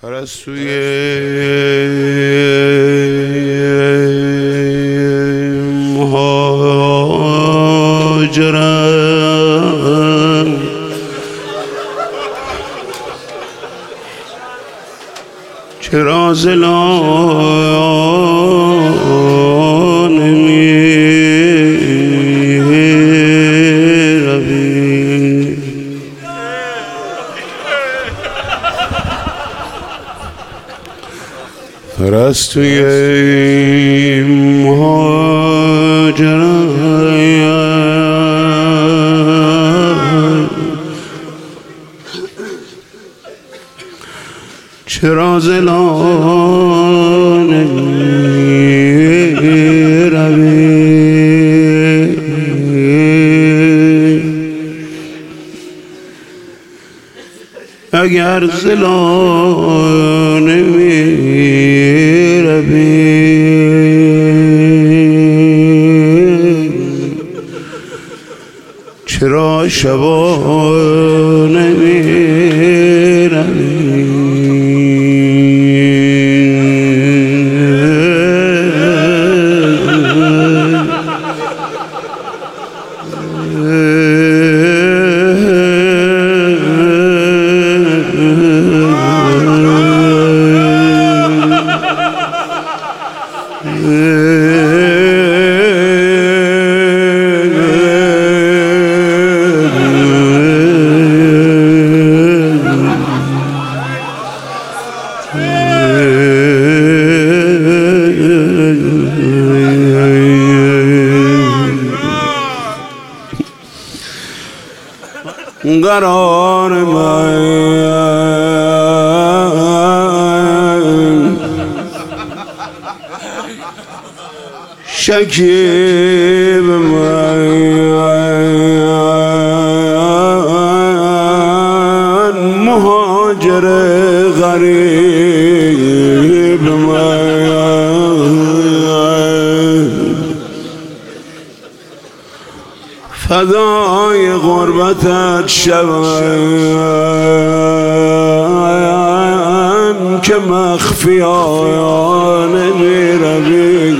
پرستوی مهاجرم چرا زلان میروی پرستوی مهاجرم چرا زلان میروی اگر زلان میروی چرا شبانه میروی قرار من شکیب من مهاجر غریب من فدای غربتت شوم که مخفیانه میروی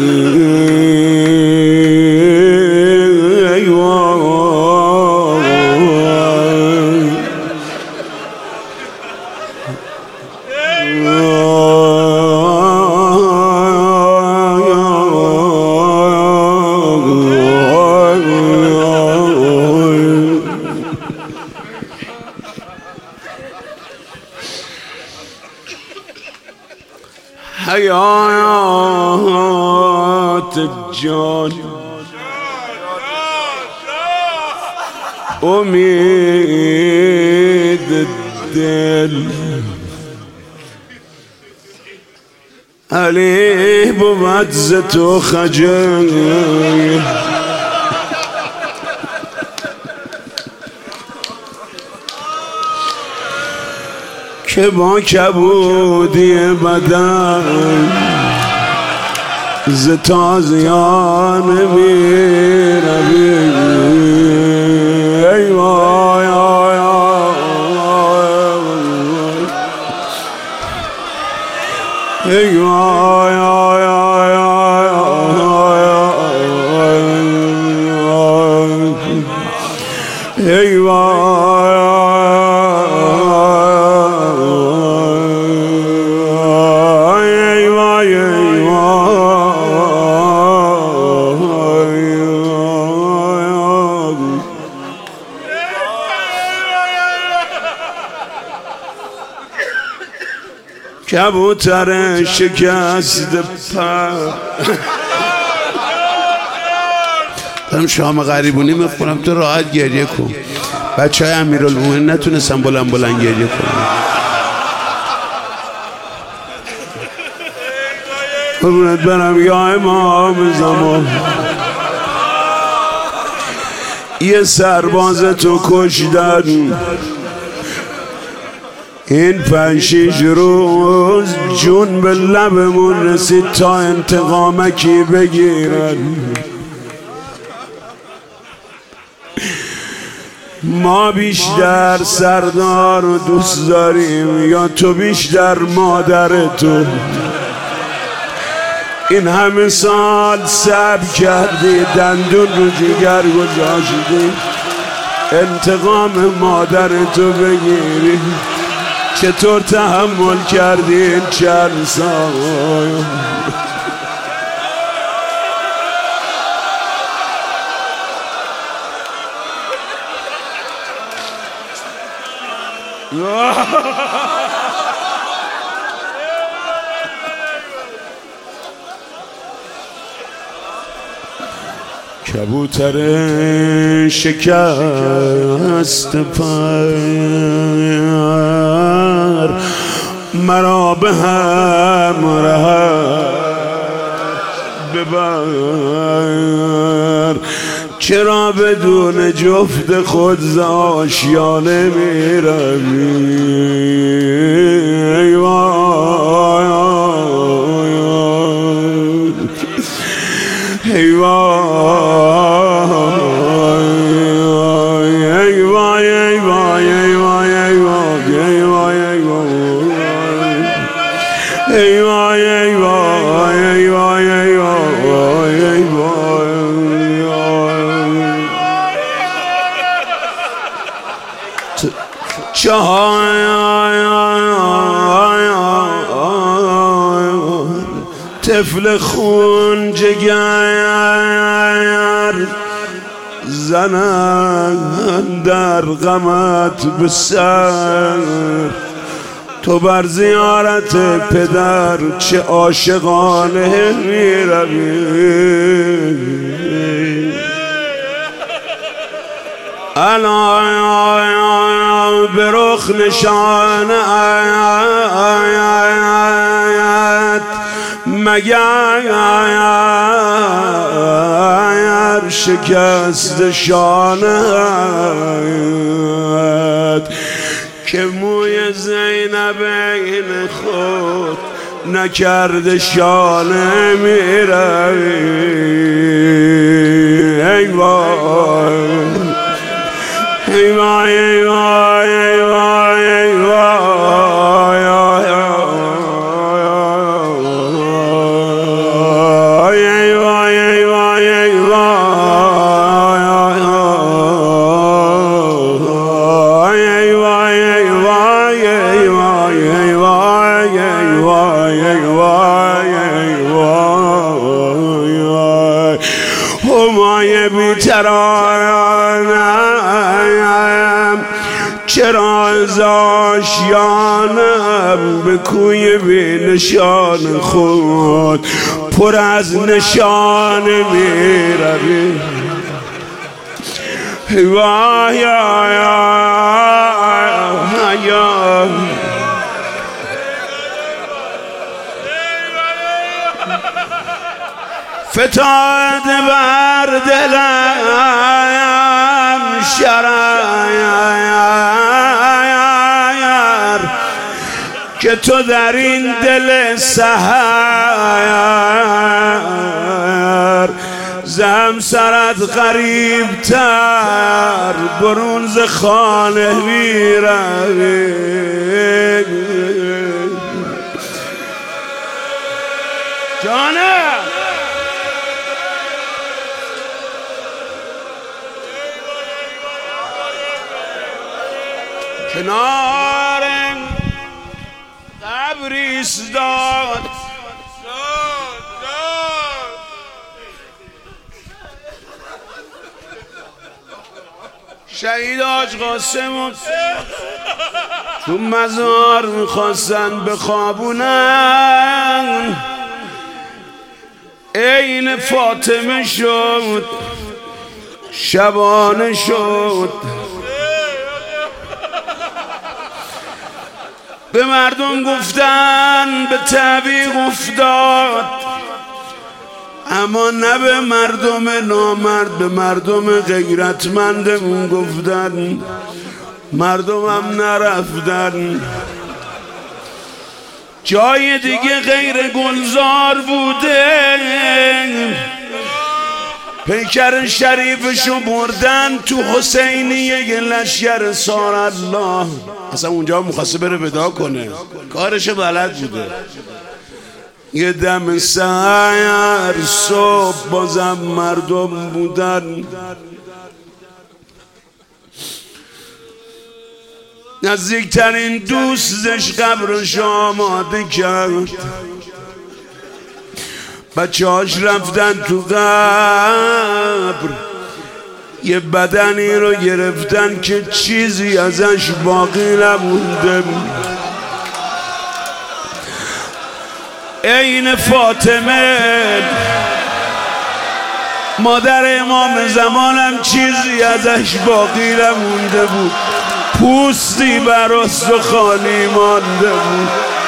حیات جان امید دل علی بود ز تو خجل که با کبودی بدن ز تازیان میروی ای وای ای وای ای وای کبوتر شکست پر دارم شام غریبونی میخونم تو راحت گریه کن. بچه های امیرالمومنین نتونستن بلند بلند گریه کنن. قربونت برم یا امام زمان یه سرباز تو کشدن این 5-6 روز جون به لبمون رسید تا انتقامکی بگیرن ما بیشتر سردار رو دوست داریم یا تو بیشتر مادر تو؟ این همه سال صبر کردی، دندون رو جگر گذاشتی انتقام مادر تو بگیری. چطور تحمل کردی این چند سال؟ کبوتر شکست پر مرا به همراهت ببر. چرا بدون جفت خود ز آشیانه میروی؟ ای وای ای وای ای وای ای وای ای وای ای وای ای وای ای وای ای وای ای وای ای وای ای وای. طفل خون جگر زنن در غمت به سر. تو بر زیارت پدر چه عاشقانه میروی. الان به رخ نشانت مگر شکست شانت که موی زینب این خود نکرده شانه میروی. ای وای ای وای ای وای ای وای ای وای ای وای ای وای ای وای همای بی‌ترانم چرا از آشیانم به کوی بی نشان خود پر از نشان میروی. وای فتاد بر دلم شرر که تو در این دل سحر ز همسرت غریب تر برون ز خانه میروی. جانه کنار قبریست داد شهید حاج قاسم تو مزار میخواستن بخوابونن عین فاطمه شد شبانه شد. به مردم گفتن به تعویق افتاد اما نه به مردم نامرد، به مردم غیرتمندمون گفتن. مردمم نرفتن. جای دیگه غیر گلزار بوده پیکر شریفشو بردن تو حسینیه لشکر سار الله. اصلا اونجا مخواسته بره ودا کنه، کارش بلد بوده. یه دم سحر صبح بازم مردم بودن، نزدیکترین دوستش قبرش آماده کرد. بچه‌هاش رفتن تو قبر، یه بدنی رو گرفتن که چیزی ازش باقی نمونده. عین فاطمه مادر امام زمانم چیزی ازش باقی نمونده بود، پوستی براست و خالی مانده بود.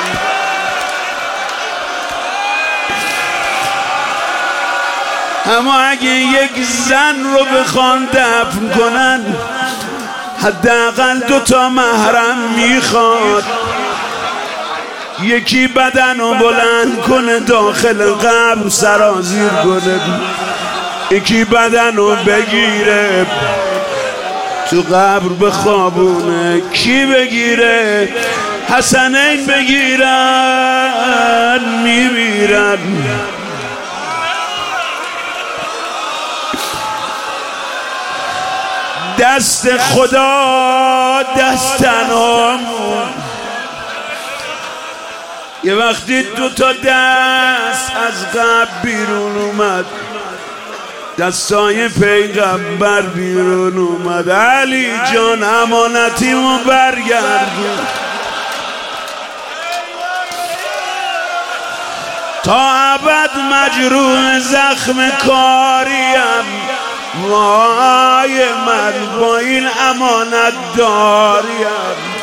اما اگه یک زن رو بخوان دفن کنن، حداقل 2 محرم میخواد. یکی بدن رو بلند کنه داخل قبر سرازیر کنه، یکی بدن رو بگیره تو قبر بخوابونه. کی بگیره؟ حسنین بگیرن میمیرن. دست خدا دست تنهامون. یه وقتی 2 دست از قبر بیرون اومد، دستای پیغمبر بیرون اومد. علی جان امانتیمو برگردون، تا ابد مجروح زخم کاریم. وای من با این امانت داریم.